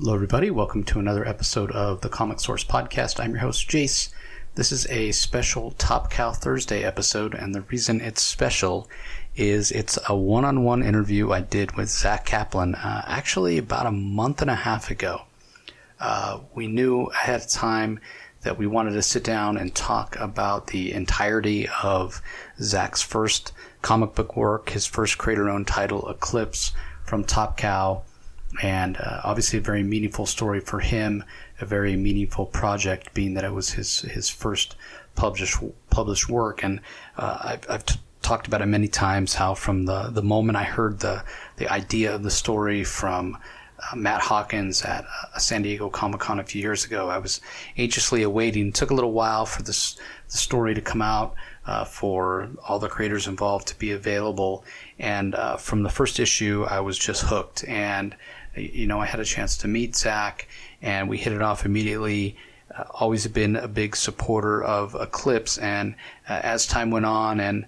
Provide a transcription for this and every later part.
Hello, everybody. Welcome to another episode of the Comic Source Podcast. I'm your host, Jace. This is a special Top Cow Thursday episode, and the reason it's special is it's a one-on-one interview I did with Zack Kaplan actually about a month and a half ago. We knew ahead of time that we wanted to sit down and talk about the entirety of Zack's first comic book work, his first creator-owned title, Eclipse, from Top Cow. And obviously a very meaningful story for him, a very meaningful project, being that it was his first published work. And I've talked about it many times, how from the moment I heard the idea of the story from Matt Hawkins at San Diego Comic-Con a few years ago, I was anxiously awaiting. It took a little while for the story to come out, for all the creators involved to be available. And from the first issue, I was just hooked. And I had a chance to meet Zack, and we hit it off immediately. Always been a big supporter of Eclipse, and as time went on and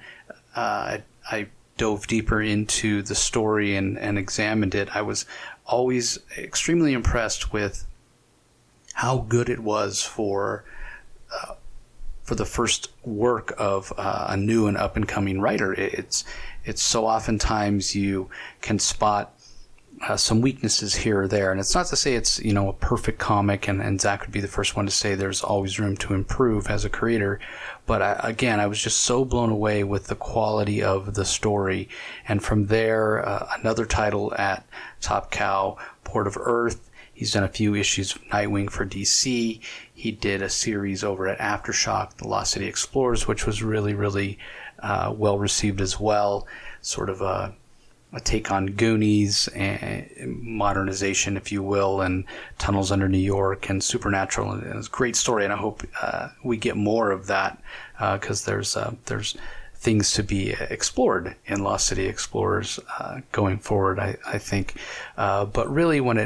I dove deeper into the story and examined it, I was always extremely impressed with how good it was for the first work of a new and up-and-coming writer. It's so oftentimes you can spot some weaknesses here or there. And it's not to say it's, a perfect comic, and Zack would be the first one to say there's always room to improve as a creator. But I was just so blown away with the quality of the story. And from there, another title at Top Cow, Port of Earth. He's done a few issues of Nightwing for DC. He did a series over at Aftershock, The Lost City Explorers, which was really, really well received as well. Sort of a take on Goonies, modernization, if you will, and Tunnels Under New York and Supernatural. And it's a great story, and I hope we get more of that because there's things to be explored in Lost City Explorers going forward, I think. But really, when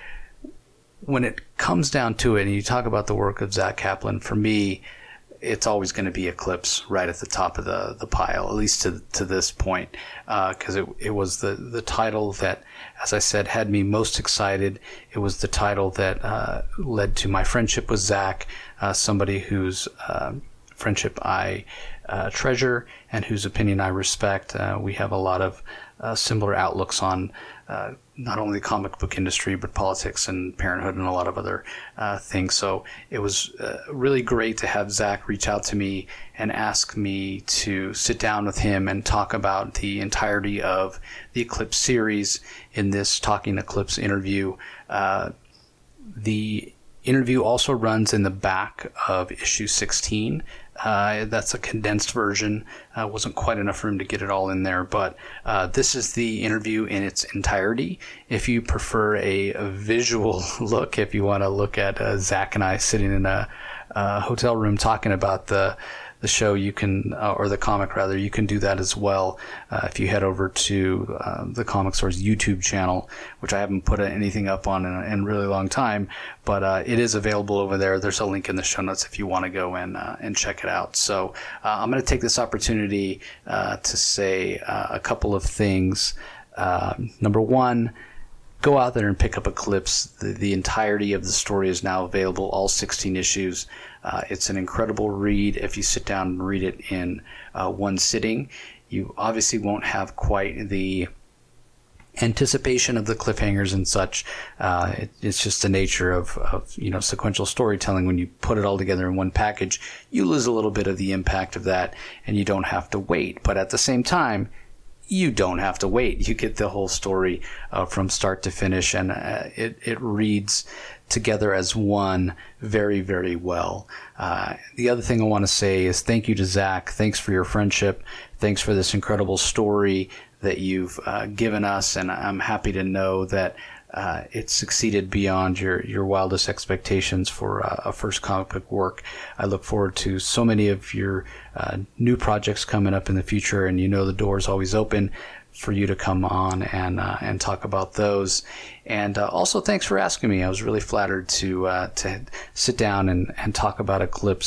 it comes down to it, and you talk about the work of Zack Kaplan, for me, it's always going to be Eclipse right at the top of the pile, at least to this point, because it was the title that, as I said, had me most excited. It was the title that led to my friendship with Zack, somebody whose friendship I treasure and whose opinion I respect. We have a lot of similar outlooks on not only the comic book industry, but politics and parenthood and a lot of other things. So it was really great to have Zack reach out to me and ask me to sit down with him and talk about the entirety of the Eclipse series in this Talking Eclipse interview. The interview also runs in the back of issue 16. That's a condensed version. Wasn't quite enough room to get it all in there, but this is the interview in its entirety. If you prefer a visual look, if you want to look at Zack and I sitting in a hotel room talking about the show, you can, or the comic rather, you can do that as well if you head over to the Comic Source YouTube channel, which I haven't put anything up on in a really long time, but it is available over there. There's a link in the show notes if you want to go and check it out. So I'm going to take this opportunity to say a couple of things. Number one, go out there and pick up Eclipse. The entirety of the story is now available, all 16 issues. It's an incredible read if you sit down and read it in one sitting. You obviously won't have quite the anticipation of the cliffhangers and such. It's just the nature of sequential storytelling. When you put it all together in one package, you lose a little bit of the impact of that, and you don't have to wait. But at the same time, you don't have to wait. You get the whole story from start to finish, and it reads together as one very, very well. The other thing I want to say is thank you to Zack. Thanks for your friendship. Thanks for this incredible story that you've given us, and I'm happy to know that it succeeded beyond your wildest expectations for a first comic book work. I look forward to so many of your new projects coming up in the future, and the door is always open for you to come on and talk about those. And also, thanks for asking me. I was really flattered to sit down and talk about Eclipse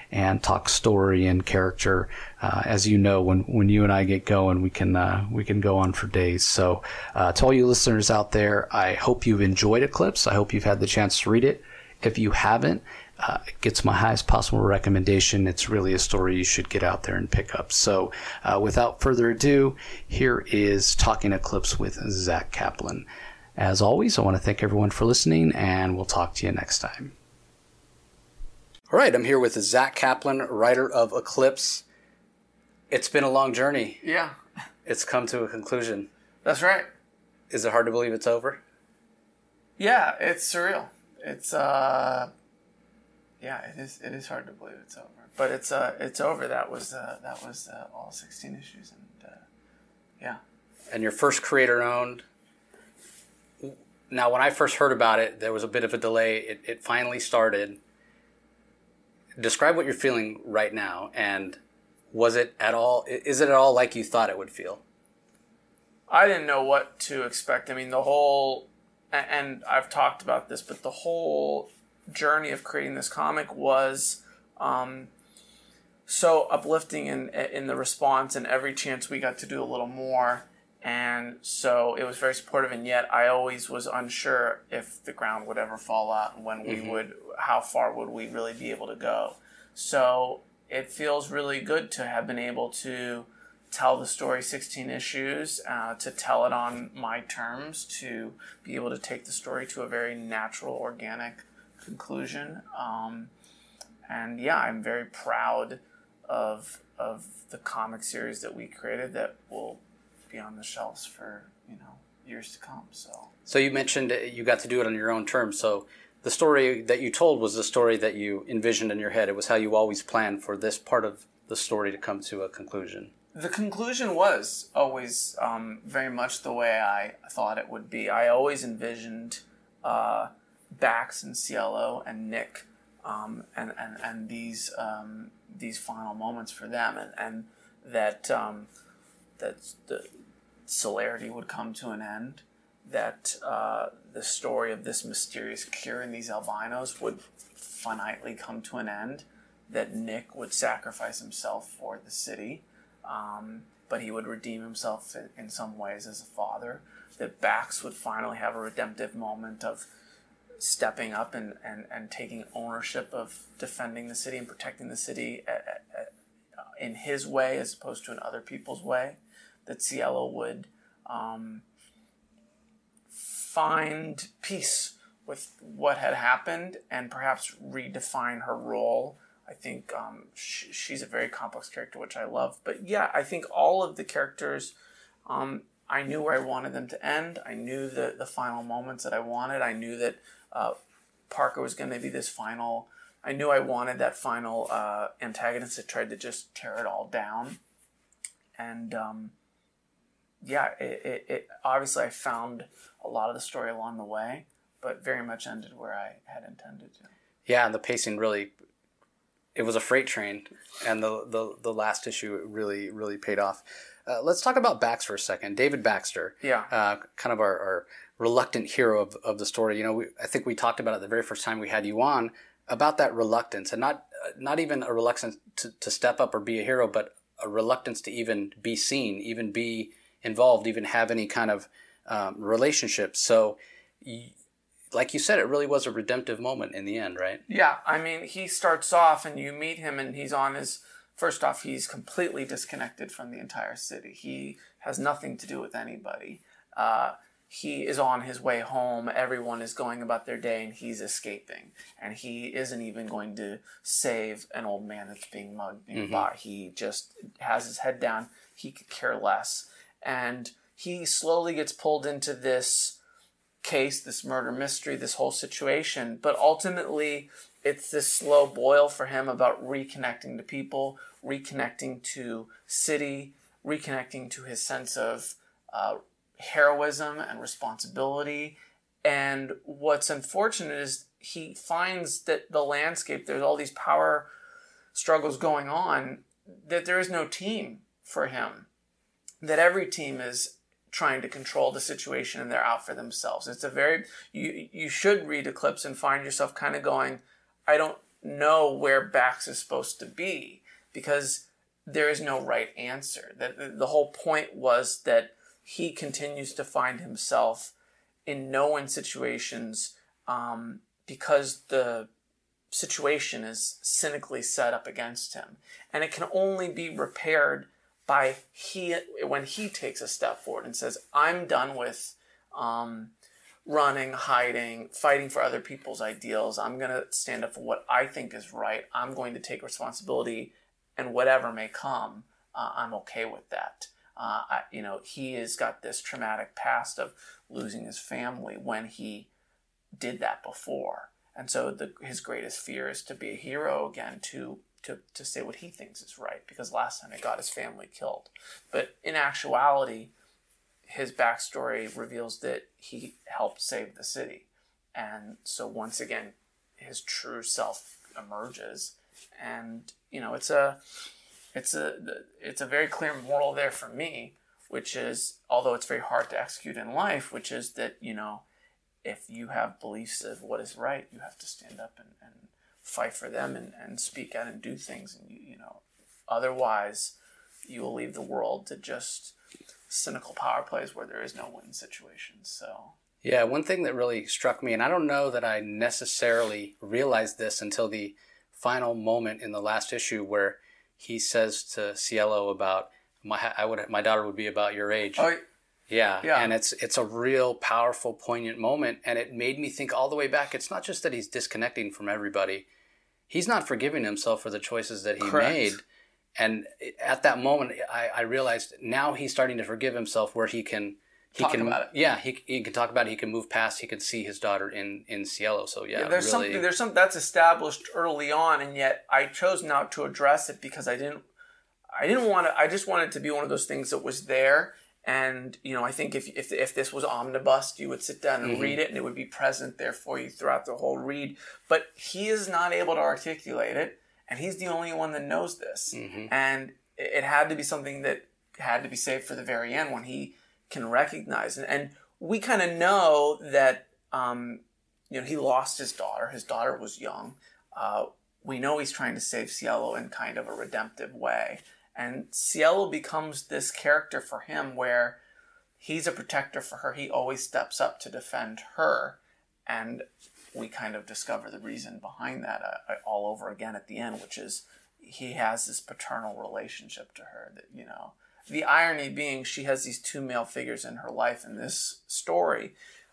and talk story and character. As you know, when you and I get going, we can go on for days. So to all you listeners out there, I hope you've enjoyed Eclipse. I hope you've had the chance to read it. If you haven't, it gets my highest possible recommendation. It's really a story you should get out there and pick up. So without further ado, here is Talking Eclipse with Zack Kaplan. As always, I want to thank everyone for listening, and we'll talk to you next time. All right, I'm here with Zack Kaplan, writer of Eclipse. It's been a long journey. Yeah. It's come to a conclusion. That's right. Is it hard to believe it's over? Yeah, it's surreal. It's it is hard to believe it's over. But it's over. That was all 16 issues, and yeah. And your first creator-owned. Now, when I first heard about it, there was a bit of a delay. It finally started. Describe what you're feeling right now, and is it at all like you thought it would feel? I didn't know what to expect. I mean, the whole, and I've talked about this, but the whole journey of creating this comic was so uplifting in the response, and every chance we got to do a little more. And so it was very supportive, and yet I always was unsure if the ground would ever fall out and when we would, how far would we really be able to go. So it feels really good to have been able to tell the story 16 issues, to tell it on my terms, to be able to take the story to a very natural, organic conclusion. And yeah, I'm very proud of the comic series that we created that will be on the shelves for years to come. So you mentioned you got to do it on your own terms. So the story that you told was the story that you envisioned in your head. It was how you always planned for this part of the story to come to a conclusion. The conclusion was always very much the way I thought it would be. I always envisioned Bax and Cielo and Nick and these final moments for them, and that the celerity would come to an end, that the story of this mysterious cure in these albinos would finitely come to an end, that Nick would sacrifice himself for the city, but he would redeem himself in some ways as a father, that Bax would finally have a redemptive moment of stepping up and taking ownership of defending the city and protecting the city in his way as opposed to in other people's way, that Cielo would find peace with what had happened and perhaps redefine her role. I think she's a very complex character, which I love. But yeah, I think all of the characters, I knew where I wanted them to end. I knew the final moments that I wanted. I knew that Parker was going to be this final... I knew I wanted that final antagonist that tried to just tear it all down. And it obviously I found a lot of the story along the way, but very much ended where I had intended to. Yeah, and the pacing really, it was a freight train, and the last issue really, really paid off. Let's talk about Bax for a second. David Baxter. Yeah. Kind of our reluctant hero of the story. I think we talked about it the very first time we had you on, about that reluctance, and not even a reluctance to step up or be a hero, but a reluctance to even be seen, even be involved, even have any kind of relationship. So, like you said, it really was a redemptive moment in the end, right? Yeah, I mean, he starts off and you meet him and he's on his... First off, he's completely disconnected from the entire city. He has nothing to do with anybody. He is on his way home. Everyone is going about their day and he's escaping. And he isn't even going to save an old man that's being mugged, being bought. He just has his head down. He could care less. And he slowly gets pulled into this case, this murder mystery, this whole situation. But ultimately, it's this slow boil for him about reconnecting to people, reconnecting to city, reconnecting to his sense of heroism and responsibility. And what's unfortunate is he finds that the landscape, there's all these power struggles going on, that there is no team for him, that every team is trying to control the situation and they're out for themselves. It's a very, you should read Eclipse and find yourself kind of going, I don't know where Bax is supposed to be because there is no right answer. The whole point was that he continues to find himself in no-win situations because the situation is cynically set up against him. And it can only be repaired by when he takes a step forward and says, I'm done with running, hiding, fighting for other people's ideals. I'm going to stand up for what I think is right. I'm going to take responsibility, and whatever may come, I'm okay with that. He has got this traumatic past of losing his family when he did that before. And so his greatest fear is to be a hero again, to say what he thinks is right, because last time it got his family killed. But in actuality, his backstory reveals that he helped save the city. And so once again, his true self emerges. And, it's a very clear moral there for me, which is, although it's very hard to execute in life, which is that, if you have beliefs of what is right, you have to stand up and fight for them and speak out and do things. And, otherwise you will leave the world to just cynical power plays where there is no win situation. So yeah, one thing that really struck me, and I don't know that I necessarily realized this until the final moment in the last issue where he says to Cielo about my daughter would be about your age. Oh, yeah. And it's a real powerful, poignant moment, and it made me think all the way back. It's not just that he's disconnecting from everybody; he's not forgiving himself for the choices that he made. And at that moment, I realized now he's starting to forgive himself, where he can talk about it. Yeah, he can talk about it. He can move past. He can see his daughter in Cielo. So there's something that's established early on, and yet I chose not to address it because I didn't want to. I just wanted it to be one of those things that was there. And, I think if this was omnibus, you would sit down and read it, and it would be present there for you throughout the whole read. But he is not able to articulate it, and he's the only one that knows this. And it had to be something that had to be saved for the very end when he can recognize it. And we kind of know that, he lost his daughter. His daughter was young. We know he's trying to save Cielo in kind of a redemptive way. And Cielo becomes this character for him where he's a protector for her. He always steps up to defend her. And we kind of discover the reason behind that all over again at the end, which is he has this paternal relationship to her that, the irony being she has these two male figures in her life in this story.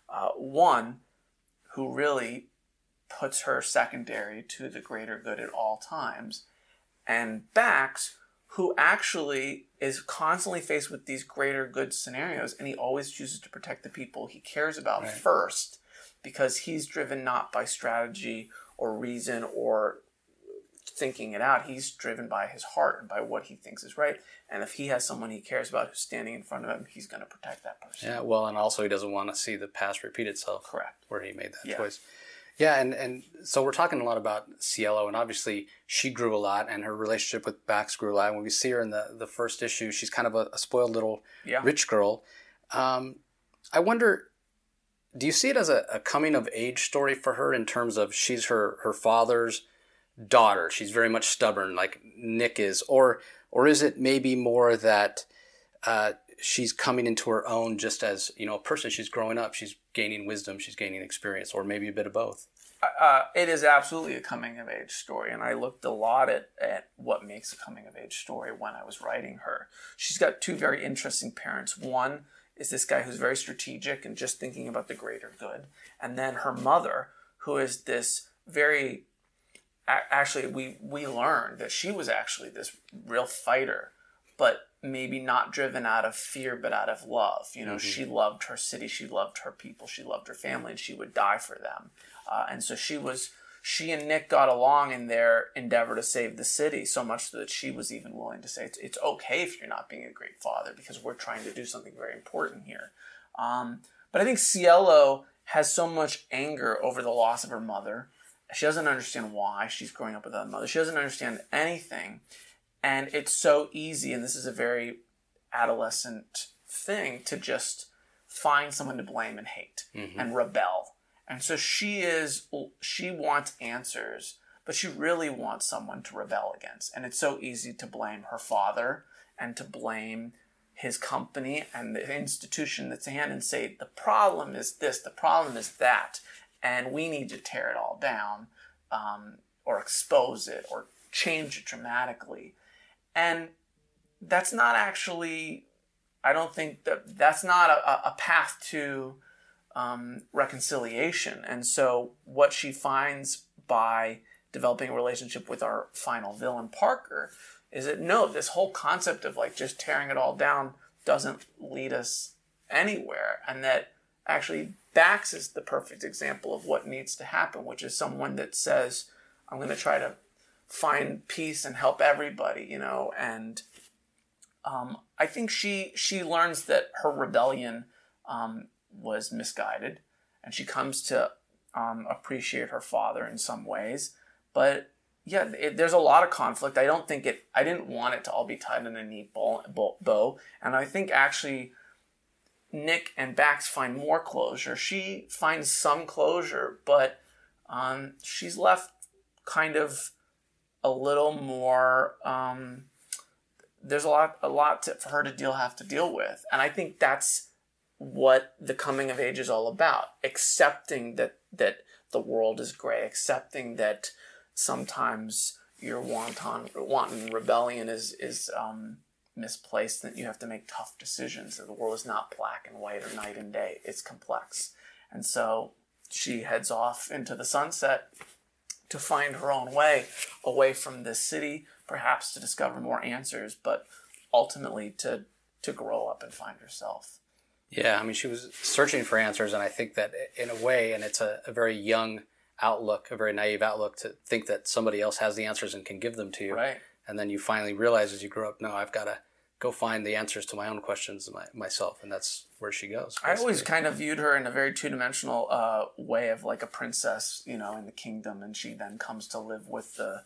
One who really puts her secondary to the greater good at all times, and Bax, who actually is constantly faced with these greater good scenarios, and he always chooses to protect the people he cares about first, because he's driven not by strategy or reason or thinking it out. He's driven by his heart and by what he thinks is right. And if he has someone he cares about who's standing in front of him, he's going to protect that person. Yeah, well, and also he doesn't want to see the past repeat itself. Correct. Where he made that choice. Yeah, and so we're talking a lot about Cielo, and obviously she grew a lot, and her relationship with Bax grew a lot. When we see her in the first issue, she's kind of a spoiled little rich girl. I wonder, do you see it as a coming-of-age story for her in terms of she's her father's daughter? She's very much stubborn, like Nick is. Or is it maybe more that she's coming into her own just as, a person? She's growing up, she's gaining wisdom, she's gaining experience, or maybe a bit of both? It is absolutely a coming-of-age story, and I looked a lot at what makes a coming-of-age story when I was writing her. She's got two very interesting parents. One is this guy who's very strategic and just thinking about the greater good, and then her mother, who is this very... Actually, we learned that she was actually this real fighter, but maybe not driven out of fear, but out of love. She loved her city, she loved her people, she loved her family, and she would die for them. And so she and Nick got along in their endeavor to save the city, so much that she was even willing to say, it's okay if you're not being a great father, because we're trying to do something very important here. But I think Cielo has so much anger over the loss of her mother. She doesn't understand why she's growing up without a mother. She doesn't understand anything. And it's so easy, and this is a very adolescent thing, to just find someone to blame and hate and rebel. And so she wants answers, but she really wants someone to rebel against. And it's so easy to blame her father and to blame his company and the institution that's in, and say, the problem is this, the problem is that, and we need to tear it all down, or expose it, or change it dramatically. And that's not actually, I don't think that's not a path to reconciliation. And so what she finds by developing a relationship with our final villain, Parker, is that no, this whole concept of like just tearing it all down doesn't lead us anywhere. And that actually Bax is the perfect example of what needs to happen, which is someone that says, I'm going to try to find peace and help everybody, you know. And I think she learns that her rebellion was misguided, and she comes to appreciate her father in some ways. But yeah, there's a lot of conflict. I didn't want it to all be tied in a neat bow. And I think actually Nick and Bax find more closure. She finds some closure, but she's left kind of a little more, there's a lot for her to have to deal with. And I think that's what the coming of age is all about. Accepting that the world is gray, accepting that sometimes your wanton rebellion is misplaced, that you have to make tough decisions, that the world is not black and white or night and day. It's complex. And so she heads off into the sunset to find her own way away from this city, perhaps to discover more answers, but ultimately to grow up and find herself. Yeah, I mean, she was searching for answers, and I think that in a way, and it's a very young outlook, a very naive outlook, to think that somebody else has the answers and can give them to you. Right. And then you finally realize as you grow up, no, I've got to go find the answers to my own questions myself, and that's where she goes. Basically. I always kind of viewed her in a very two-dimensional way of like a princess, you know, in the kingdom, and she then comes to live with the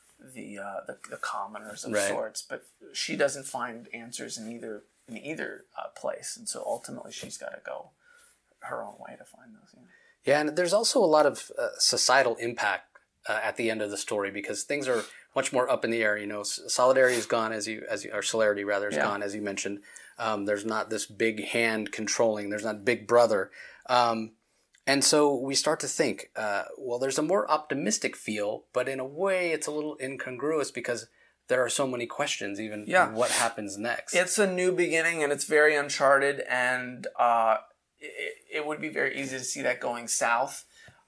commoners of sorts, but she doesn't find answers in either place, and so ultimately she's got to go her own way to find those. You know? Yeah, and there's also a lot of societal impact at the end of the story, because things are much more up in the air. You know, solidarity is gone, or celerity rather is gone, as you mentioned. There's not this big hand controlling. There's not Big Brother. And so we start to think, well, there's a more optimistic feel, but in a way it's a little incongruous because there are so many questions, even what happens next. It's a new beginning, and it's very uncharted, and it would be very easy to see that going south.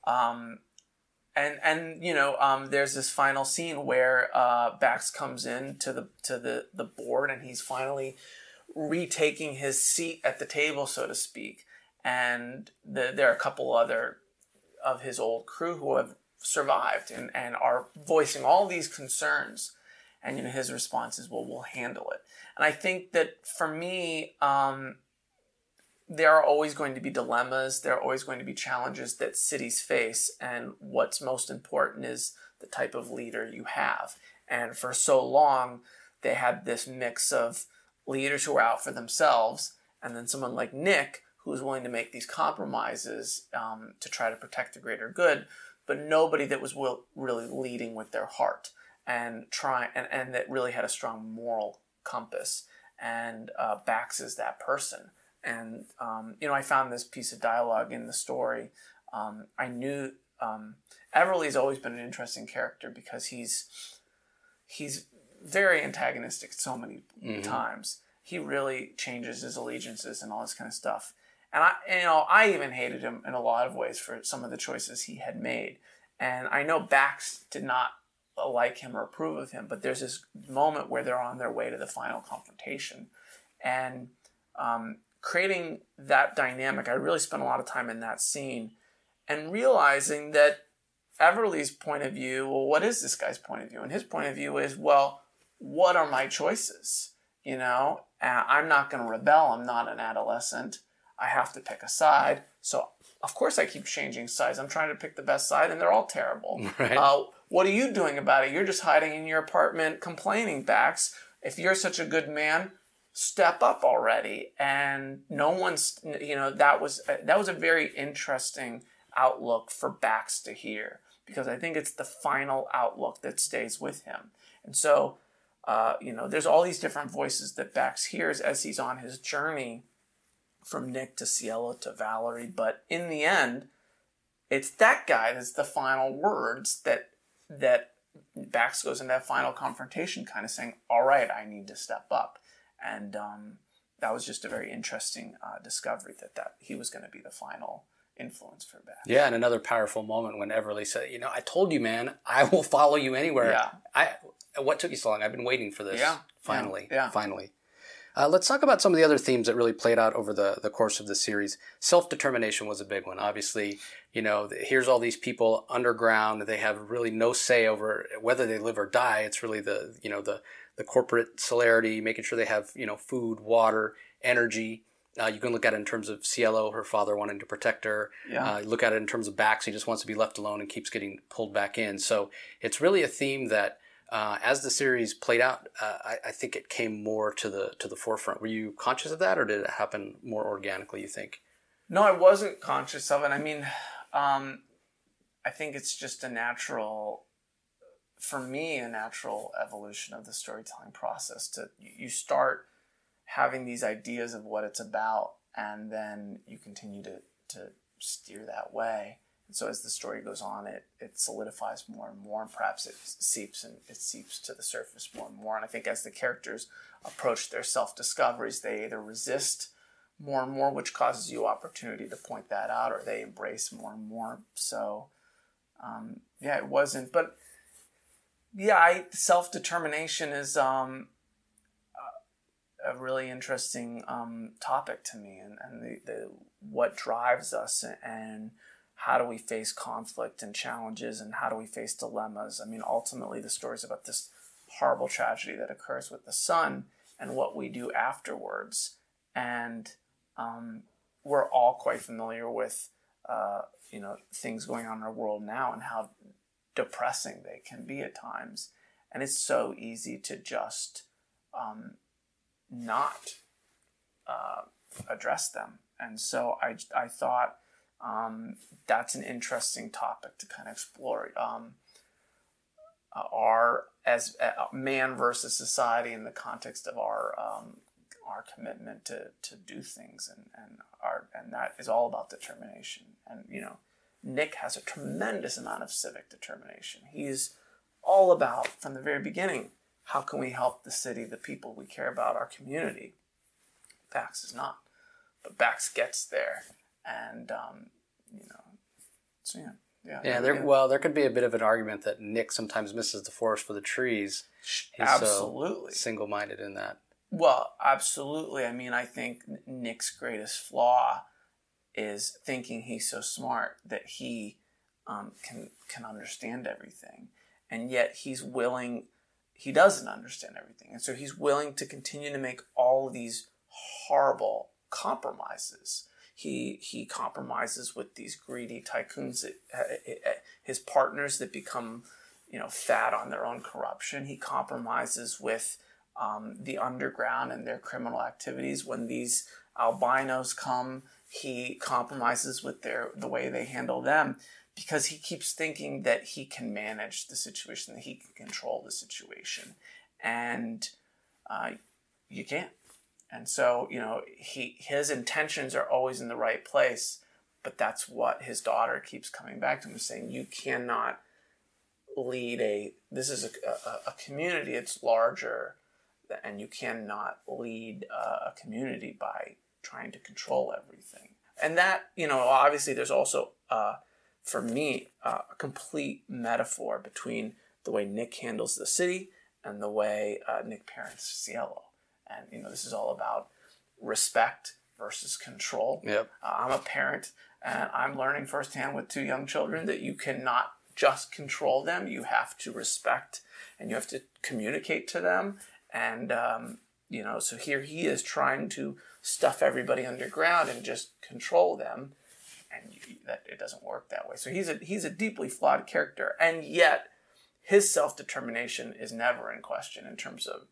And you know, there's this final scene where Bax comes in to the board, and he's finally retaking his seat at the table, so to speak. And there are a couple other of his old crew who have survived and are voicing all these concerns. And you know, his response is, well, we'll handle it. And I think that for me, there are always going to be dilemmas. There are always going to be challenges that cities face. And what's most important is the type of leader you have. And for so long, they had this mix of leaders who are out for themselves, and then someone like Nick, who is willing to make these compromises to try to protect the greater good, but nobody that was really leading with their heart and that really had a strong moral compass. And Bax is that person. And, you know, I found this piece of dialogue in the story. I knew Everly's always been an interesting character because he's very antagonistic so many times. He really changes his allegiances and all this kind of stuff. And I even hated him in a lot of ways for some of the choices he had made. And I know Bax did not like him or approve of him, but there's this moment where they're on their way to the final confrontation. And creating that dynamic, I really spent a lot of time in that scene and realizing that Everly's point of view, well, what is this guy's point of view? And his point of view is, well, what are my choices? You know, I'm not going to rebel. I'm not an adolescent. I have to pick a side. So, of course, I keep changing sides. I'm trying to pick the best side, and they're all terrible. Right. What are you doing about it? You're just hiding in your apartment complaining, Bax. If you're such a good man, step up already. And no one's, you know, that was a very interesting outlook for Bax to hear. because I think it's the final outlook that stays with him. And so, there's all these different voices that Bax hears as he's on his journey from Nick to Cielo to Valerie. But in the end, it's that guy that's the final words that Bax goes into that final confrontation kind of saying, all right, I need to step up. And that was just a very interesting discovery that he was going to be the final influence for Bax. Yeah, and another powerful moment when Everly said, I told you, man, I will follow you anywhere. Yeah. What took you so long? I've been waiting for this. Yeah. Finally. Yeah. Finally. Let's talk about some of the other themes that really played out over the course of the series. Self-determination was a big one. Obviously, here's all these people underground. They have really no say over whether they live or die. It's really the corporate celerity, making sure they have, food, water, energy. You can look at it in terms of Cielo, her father wanting to protect her. Yeah. Look at it in terms of Bax. He just wants to be left alone and keeps getting pulled back in. So it's really a theme that as the series played out, I think it came more to the forefront. Were you conscious of that, or did it happen more organically, you think? No, I wasn't conscious of it. I mean, I think it's just a natural evolution of the storytelling process. You start having these ideas of what it's about, and then you continue to steer that way. And so as the story goes on, it solidifies more and more, and perhaps it seeps to the surface more and more. And I think as the characters approach their self-discoveries, they either resist more and more, which causes you opportunity to point that out, or they embrace more and more. So, it wasn't. But, self-determination is a really interesting topic to me, and the what drives us, and how do we face conflict and challenges, and how do we face dilemmas? I mean, ultimately, the story's about this horrible tragedy that occurs with the son and what we do afterwards. And we're all quite familiar with, things going on in our world now and how depressing they can be at times. And it's so easy to just not address them. And so I thought that's an interesting topic to kind of explore. As man versus society in the context of our commitment to do things, and that is all about determination. And Nick has a tremendous amount of civic determination. He's all about, from the very beginning, how can we help the city, the people we care about, our community. Bax is not, but Bax gets there. And, there could be a bit of an argument that Nick sometimes misses the forest for the trees. He's absolutely so single-minded in that. Well, absolutely. I mean, I think Nick's greatest flaw is thinking he's so smart that he can understand everything. And yet he doesn't understand everything. And so he's willing to continue to make all of these horrible compromises. He compromises with these greedy tycoons, his partners that become, fat on their own corruption. He compromises with the underground and their criminal activities. When these albinos come, he compromises with the way they handle them, because he keeps thinking that he can manage the situation, that he can control the situation, and you can't. And so, his intentions are always in the right place, but that's what his daughter keeps coming back to him, saying, you cannot lead this is a community, it's larger, and you cannot lead a community by trying to control everything. And that, obviously there's also, for me, a complete metaphor between the way Nick handles the city and the way Nick parents Cielo. And, this is all about respect versus control. Yep. I'm a parent, and I'm learning firsthand with 2 young children that you cannot just control them. You have to respect, and you have to communicate to them. And, so here he is trying to stuff everybody underground and just control them. And that it doesn't work that way. So he's a deeply flawed character. And yet his self-determination is never in question in terms of,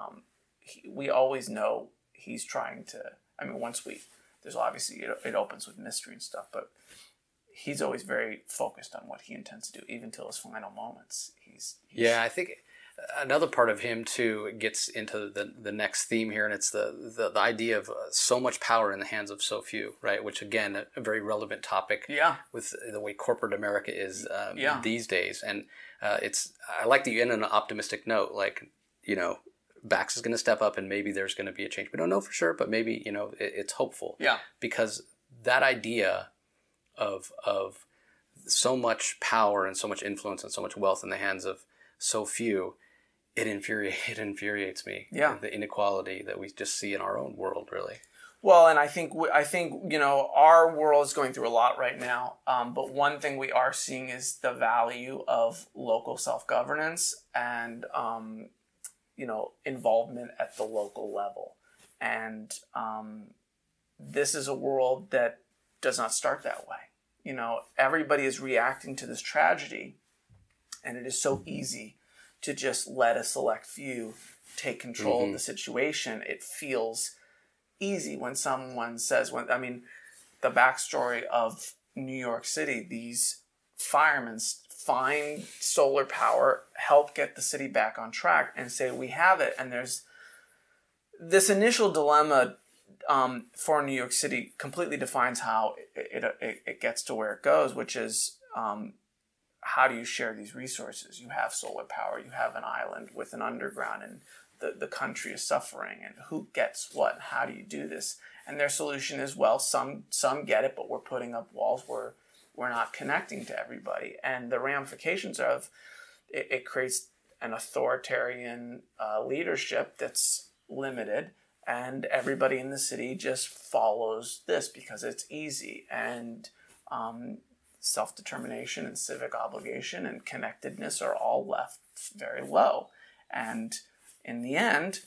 we always know he's trying to, there's obviously, it opens with mystery and stuff, but he's always very focused on what he intends to do, even till his final moments. Yeah, I think another part of him too gets into the next theme here, and it's the idea of so much power in the hands of so few, right? Which again, a very relevant topic. Yeah. With the way corporate America is these days, and I like that you end on an optimistic note, like Bax is going to step up, and maybe there's going to be a change. We don't know for sure, but maybe it's hopeful. Yeah. Because that idea of so much power and so much influence and so much wealth in the hands of so few, it infuriates me. Yeah. The inequality that we just see in our own world, really. Well, and I think our world is going through a lot right now. But one thing we are seeing is the value of local self-governance and involvement at the local level. And this is a world that does not start that way. Everybody is reacting to this tragedy, and it is so easy to just let a select few take control of the situation. It feels easy when someone says, the backstory of New York City, these firemen find solar power, help get the city back on track, and say, we have it. And there's this initial dilemma for New York City completely defines how it gets to where it goes, which is how do you share these resources? You have solar power, you have an island with an underground, and the country is suffering, and who gets what, and how do you do this? And their solution is, well, some get it, but we're putting up walls where we're not connecting to everybody. And the ramifications of it creates an authoritarian leadership that's limited, and everybody in the city just follows this because it's easy. And self-determination and civic obligation and connectedness are all left very low. And in the end,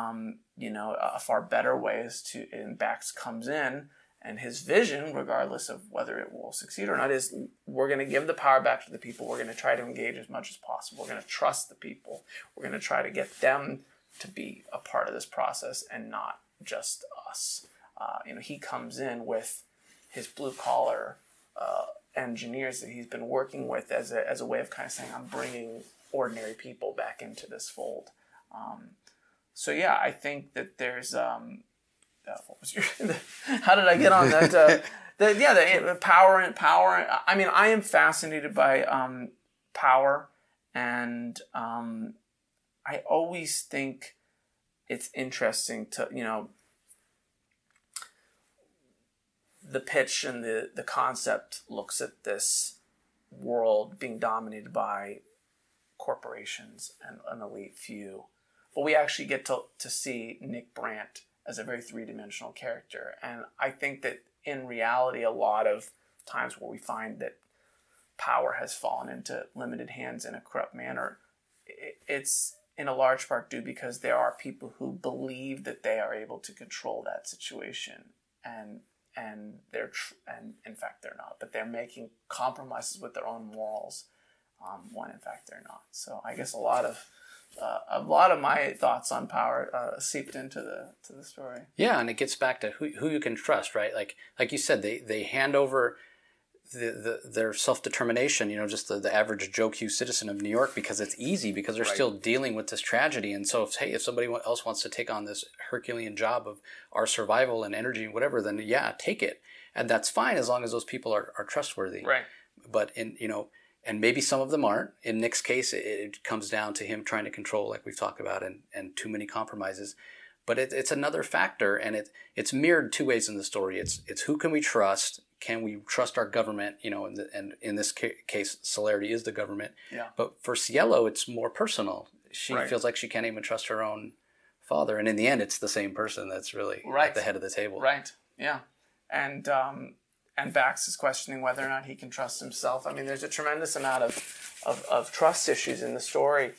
a far better way is and Bax comes in, and his vision, regardless of whether it will succeed or not, is we're going to give the power back to the people. We're going to try to engage as much as possible. We're going to trust the people. We're going to try to get them to be a part of this process and not just us. He comes in with his blue-collar engineers that he's been working with as a way of kind of saying, I'm bringing ordinary people back into this fold. I think that there's what was your how did I get on that? The power. I mean, I am fascinated by power, and I always think it's interesting to the pitch and the concept looks at this world being dominated by corporations and an elite few. But we actually get to see Nick Brandt as a very three-dimensional character. And I think that in reality, a lot of times where we find that power has fallen into limited hands in a corrupt manner, it's in a large part due because there are people who believe that they are able to control that situation. And in fact they're not, but they're making compromises with their own morals when in fact they're not. So I guess a lot of my thoughts on power seeped into the story. Yeah, and it gets back to who you can trust, right? Like you said, they hand over their self-determination, just the average Joe Q citizen of New York, because it's easy, because they're still dealing with this tragedy. And so if somebody else wants to take on this Herculean job of our survival and energy and whatever, then yeah, take it. And that's fine as long as those people are trustworthy. Right. But and maybe some of them aren't. In Nick's case, it comes down to him trying to control, like we've talked about, and too many compromises. But it's another factor, and it's mirrored two ways in the story. It's who can we trust? Can we trust our government? And in this case, Celerity is the government. Yeah. But for Cielo, it's more personal. She feels like she can't even trust her own father, and in the end, it's the same person that's really at the head of the table. Right. Yeah. And Bax is questioning whether or not he can trust himself. I mean, there's a tremendous amount of trust issues in the story.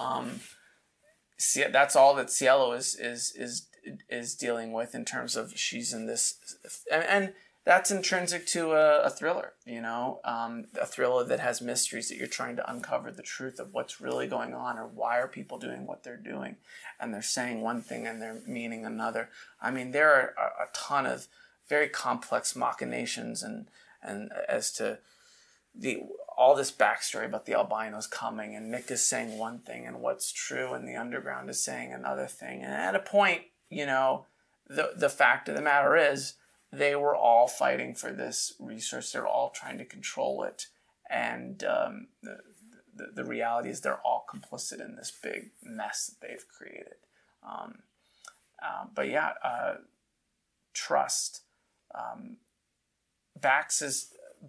That's all that Cielo is dealing with in terms of she's in this, and that's intrinsic to a thriller. A thriller that has mysteries that you're trying to uncover the truth of what's really going on, or why are people doing what they're doing, and they're saying one thing and they're meaning another. I mean, there are a ton of very complex machinations and and as to all this backstory about the albinos coming, and Nick is saying one thing and what's true, and the underground is saying another thing. And at a point, the fact of the matter is they were all fighting for this resource. They're all trying to control it. And the reality is they're all complicit in this big mess that they've created. But yeah, trust. Bax is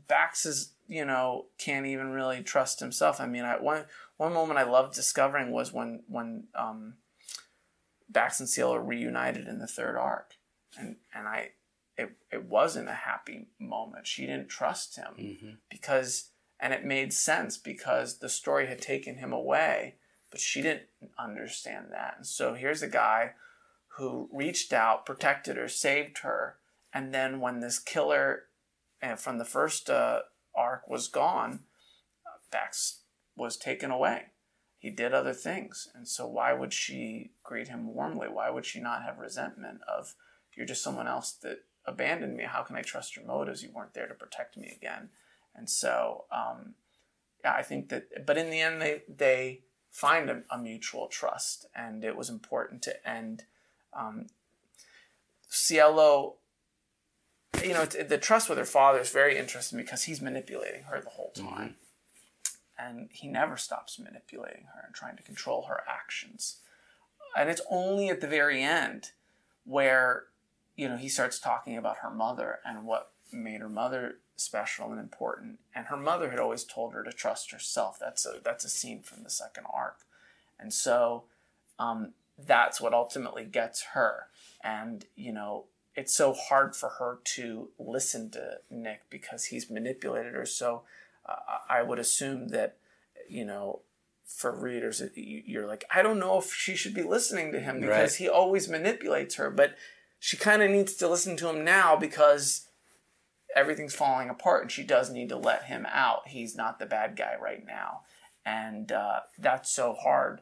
can't even really trust himself. I mean, one moment I loved discovering was when Bax and Cielo reunited in the third arc, and it wasn't a happy moment. She didn't trust him because, and it made sense because the story had taken him away, but she didn't understand that. And so here's a guy who reached out, protected her, saved her, and then when this killer from the first arc was gone, Bax was taken away. He did other things. And so why would she greet him warmly? Why would she not have resentment of, you're just someone else that abandoned me. How can I trust your motives? You weren't there to protect me again. And so, I think that, but in the end, they find a mutual trust, and it was important to end. Cielo, the trust with her father is very interesting because he's manipulating her the whole time. And he never stops manipulating her and trying to control her actions. And it's only at the very end where, he starts talking about her mother and what made her mother special and important. And her mother had always told her to trust herself. That's a scene from the second arc. And so that's what ultimately gets her. And, it's so hard for her to listen to Nick because he's manipulated her. So I would assume that, for readers, you're like, I don't know if she should be listening to him because he always manipulates her. But she kind of needs to listen to him now because everything's falling apart and she does need to let him out. He's not the bad guy right now. And that's so hard.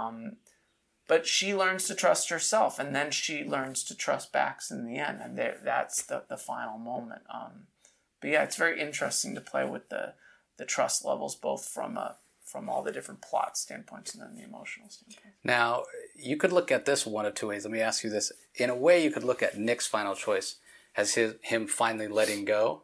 But she learns to trust herself, and then she learns to trust Bax in the end. And that's the final moment. But yeah, it's very interesting to play with the trust levels, both from all the different plot standpoints and then the emotional standpoint. Now, you could look at this one of two ways. Let me ask you this. In a way, you could look at Nick's final choice as him finally letting go.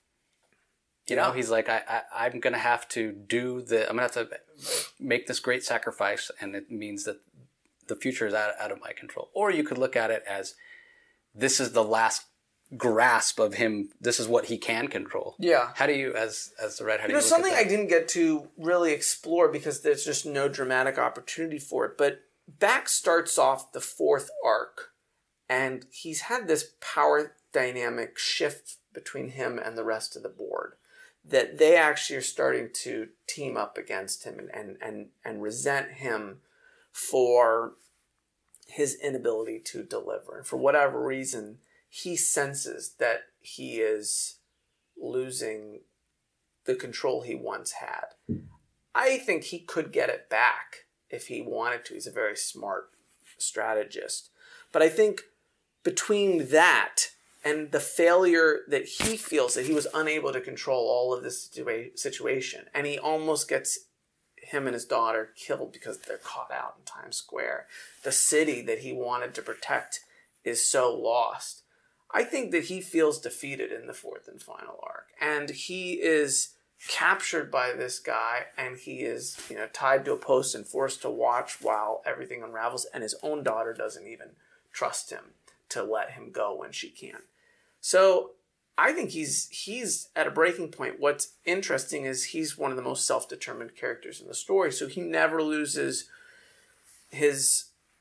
He's like, I'm going to have to I'm going to have to make this great sacrifice, and it means that the future is out of my control. Or you could look at it as this is the last grasp of him. This is what he can control. Yeah. How do you, as the writer, how do you look something at that? I didn't get to really explore because there's just no dramatic opportunity for it. But Bax starts off the fourth arc, and he's had this power dynamic shift between him and the rest of the board, that they actually are starting to team up against him and resent him for his inability to deliver. And for whatever reason, he senses that he is losing the control he once had. I think he could get it back if he wanted to. He's a very smart strategist. But I think between that and the failure that he feels that he was unable to control all of this situation, and he almost gets him and his daughter killed because they're caught out in Times Square. The city that he wanted to protect is so lost. I think that he feels defeated in the fourth and final arc. And he is captured by this guy, and he is, tied to a post and forced to watch while everything unravels, and his own daughter doesn't even trust him to let him go when she can. So I think he's at a breaking point. What's interesting is he's one of the most self-determined characters in the story, so he never loses his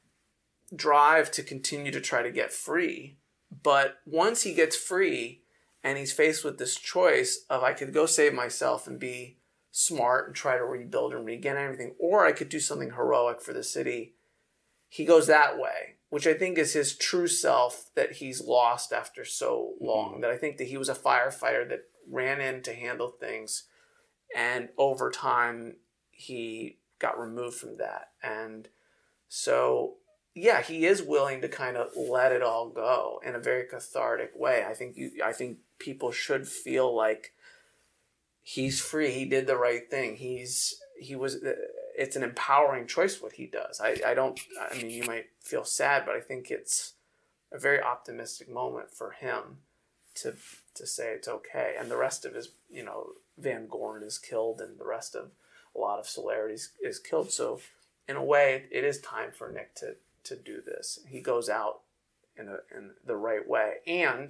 drive to continue to try to get free. But once he gets free and he's faced with this choice of, I could go save myself and be smart and try to rebuild and regain everything, or I could do something heroic for the city, he goes that way, which I think is his true self that he's lost after so long. That I think that he was a firefighter that ran in to handle things, and over time he got removed from that. And so yeah, he is willing to kind of let it all go in a very cathartic way. I think people should feel like he's free. He did the right thing. It's an empowering choice what he does. I mean, you might feel sad, but I think it's a very optimistic moment for him to say it's okay. And the rest of his, Van Gorn is killed, and the rest of a lot of Solarities is killed. So in a way, it is time for Nick to do this. He goes out in the right way. And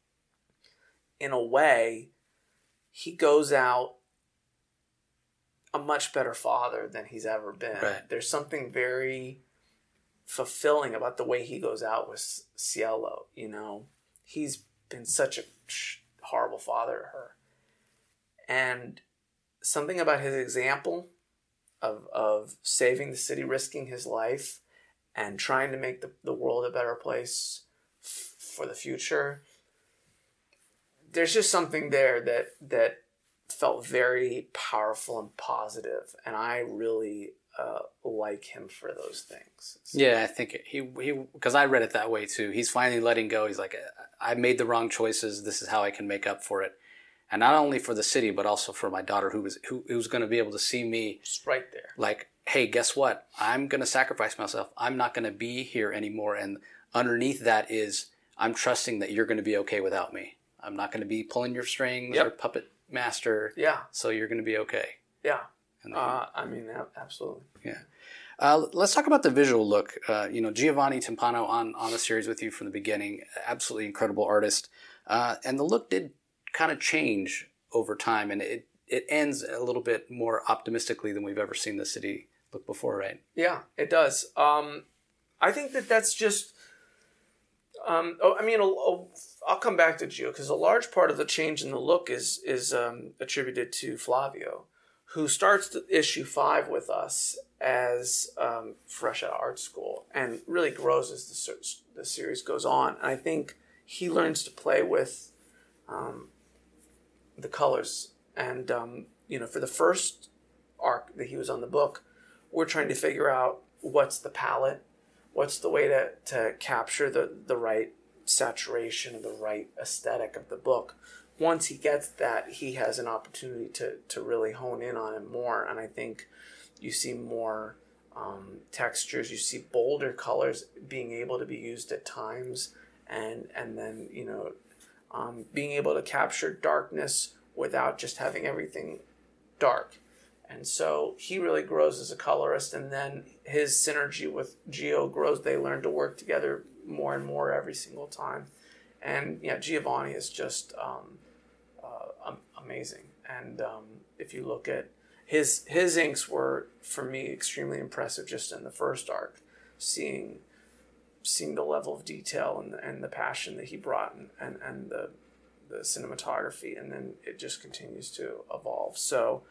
in a way, he goes out a much better father than he's ever been. Right. There's something very fulfilling about the way he goes out with Cielo. He's been such a horrible father to her. And something about his example of saving the city, risking his life, and trying to make the world a better place for the future. There's just something there that felt very powerful and positive, and I really like him for those things. So. Yeah, I think he because I read it that way too. He's finally letting go. He's like, I made the wrong choices. This is how I can make up for it, and not only for the city, but also for my daughter, who was going to be able to see me just right there. Like, hey, guess what? I'm going to sacrifice myself. I'm not going to be here anymore. And underneath that is, I'm trusting that you're going to be okay without me. I'm not going to be pulling your strings or puppet master. Yeah. So you're going to be okay. Yeah. Absolutely. Yeah. Let's talk about the visual look. Giovanni Timpano on the series with you from the beginning. Absolutely incredible artist. And the look did kind of change over time. And it ends a little bit more optimistically than we've ever seen the city look before, right? Yeah, it does. I think that's just... I'll come back to Gio, because a large part of the change in the look is attributed to Flavio, who starts the issue 5 with us as fresh out of art school and really grows as the series goes on. And I think he learns to play with the colors. And, for the first arc that he was on the book, we're trying to figure out what's the palette, what's the way to capture the right saturation and the right aesthetic of the book. Once he gets that, he has an opportunity to really hone in on it more. And I think you see more textures, you see bolder colors being able to be used at times, and then, being able to capture darkness without just having everything dark. And so he really grows as a colorist, and then his synergy with Gio grows. They learn to work together more and more every single time. And yeah, Giovanni is just amazing. And if you look at his inks were, for me, extremely impressive just in the first arc, seeing the level of detail and the passion that he brought and the cinematography, and then it just continues to evolve. So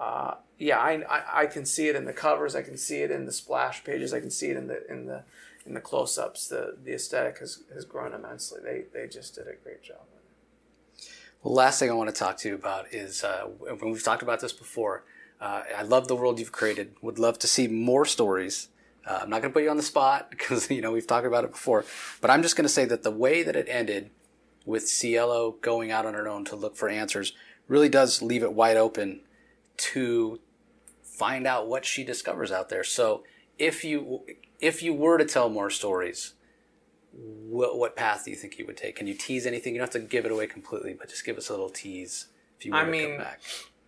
I can see it in the covers, I can see it in the splash pages, I can see it in the close-ups. The aesthetic has grown immensely. They just did a great job. Well, last thing I want to talk to you about is, when we've talked about this before, I love the world you've created, would love to see more stories. I'm not going to put you on the spot because, we've talked about it before, but I'm just going to say that the way that it ended with Cielo going out on her own to look for answers really does leave it wide open to find out what she discovers out there. So if you were to tell more stories, what path do you think you would take? Can you tease anything? You don't have to give it away completely, but just give us a little tease if you were to come back.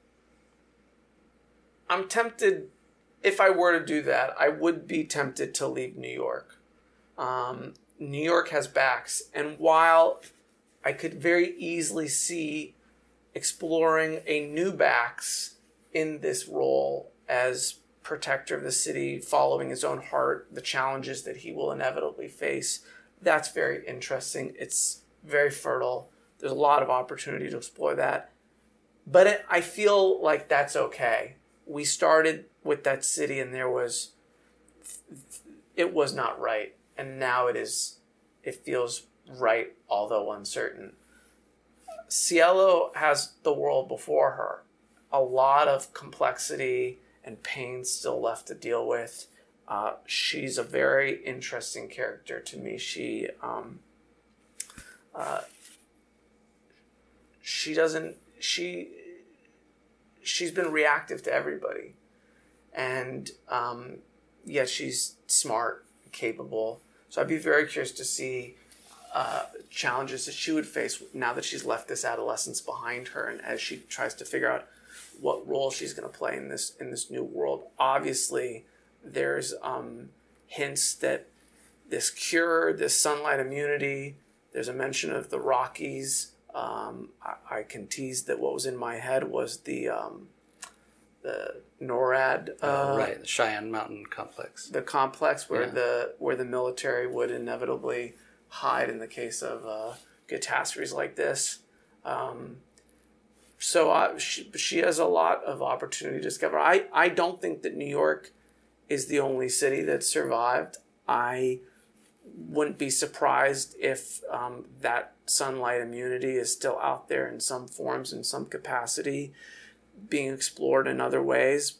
I'm tempted, if I were to do that, I would be tempted to leave New York. New York has Bax, and while I could very easily see exploring a new Bax in this role as protector of the city, following his own heart, the challenges that he will inevitably face, that's very interesting. It's very fertile. There's a lot of opportunity to explore that. But I feel like that's okay. We started with that city and it was not right. And now it feels right, although uncertain. Cielo has the world before her. A lot of complexity and pain still left to deal with. She's a very interesting character to me. She's been reactive to everybody, and yet she's smart, capable. So I'd be very curious to see challenges that she would face now that she's left this adolescence behind her, and as she tries to figure out what role she's going to play in this new world. Obviously, there's hints that this cure, this sunlight immunity, there's a mention of the Rockies. I can tease that what was in my head was the NORAD. Right, the Cheyenne Mountain Complex. The complex where the military would inevitably hide in the case of catastrophes like this. So she has a lot of opportunity to discover. I don't think that New York is the only city that survived. I wouldn't be surprised if that sunlight immunity is still out there in some forms, in some capacity, being explored in other ways.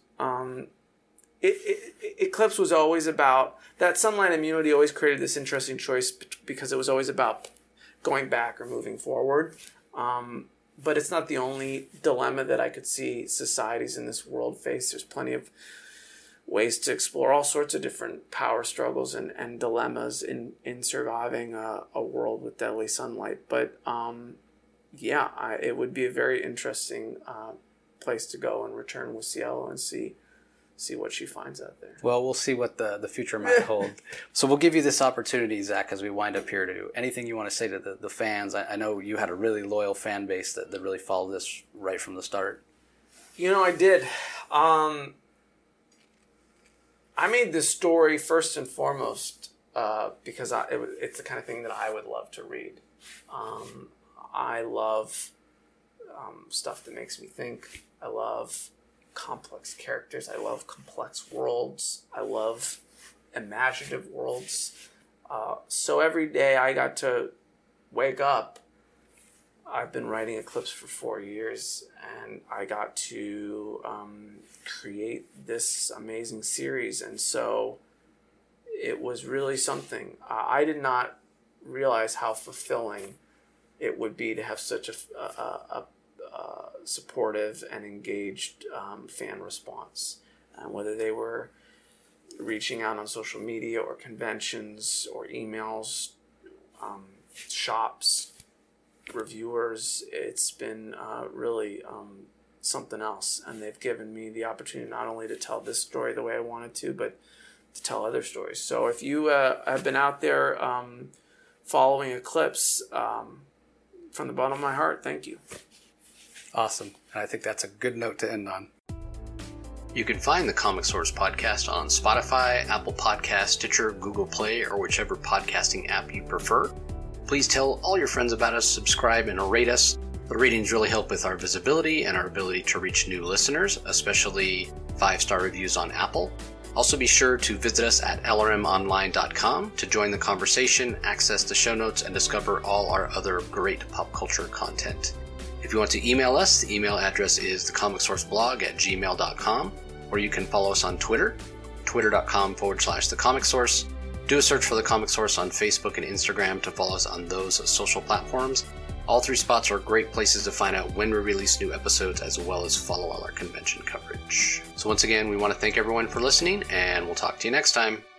Eclipse was always about, that sunlight immunity always created this interesting choice because it was always about going back or moving forward. But it's not the only dilemma that I could see societies in this world face. There's plenty of ways to explore all sorts of different power struggles and dilemmas in surviving a world with deadly sunlight. But it would be a very interesting place to go and return with Cielo and see what she finds out there. Well, we'll see what the future might hold. So we'll give you this opportunity, Zach, as we wind up here, to anything you want to say to the fans. I know you had a really loyal fan base that really followed this right from the start. I did. I made this story first and foremost because it's the kind of thing that I would love to read. I love stuff that makes me think. I love complex characters. I love complex worlds. I love imaginative worlds. So every day I got to wake up. I've been writing Eclipse for 4 years, and I got to create this amazing series. And so it was really something. I did not realize how fulfilling it would be to have such a supportive and engaged fan response. And whether they were reaching out on social media or conventions or emails, shops, reviewers, it's been really something else. And they've given me the opportunity not only to tell this story the way I wanted to, but to tell other stories. So if you have been out there following Eclipse, from the bottom of my heart, thank you. Awesome. And I think that's a good note to end on. You can find the Comic Source podcast on Spotify, Apple Podcasts, Stitcher, Google Play, or whichever podcasting app you prefer. Please tell all your friends about us, subscribe, and rate us. The ratings really help with our visibility and our ability to reach new listeners, especially 5-star reviews on Apple. Also be sure to visit us at lrmonline.com to join the conversation, access the show notes, and discover all our other great pop culture content. If you want to email us, the email address is thecomicsourceblog@gmail.com, or you can follow us on Twitter, twitter.com/thecomicsource. Do a search for The Comic Source on Facebook and Instagram to follow us on those social platforms. All 3 spots are great places to find out when we release new episodes, as well as follow all our convention coverage. So once again, we want to thank everyone for listening, and we'll talk to you next time.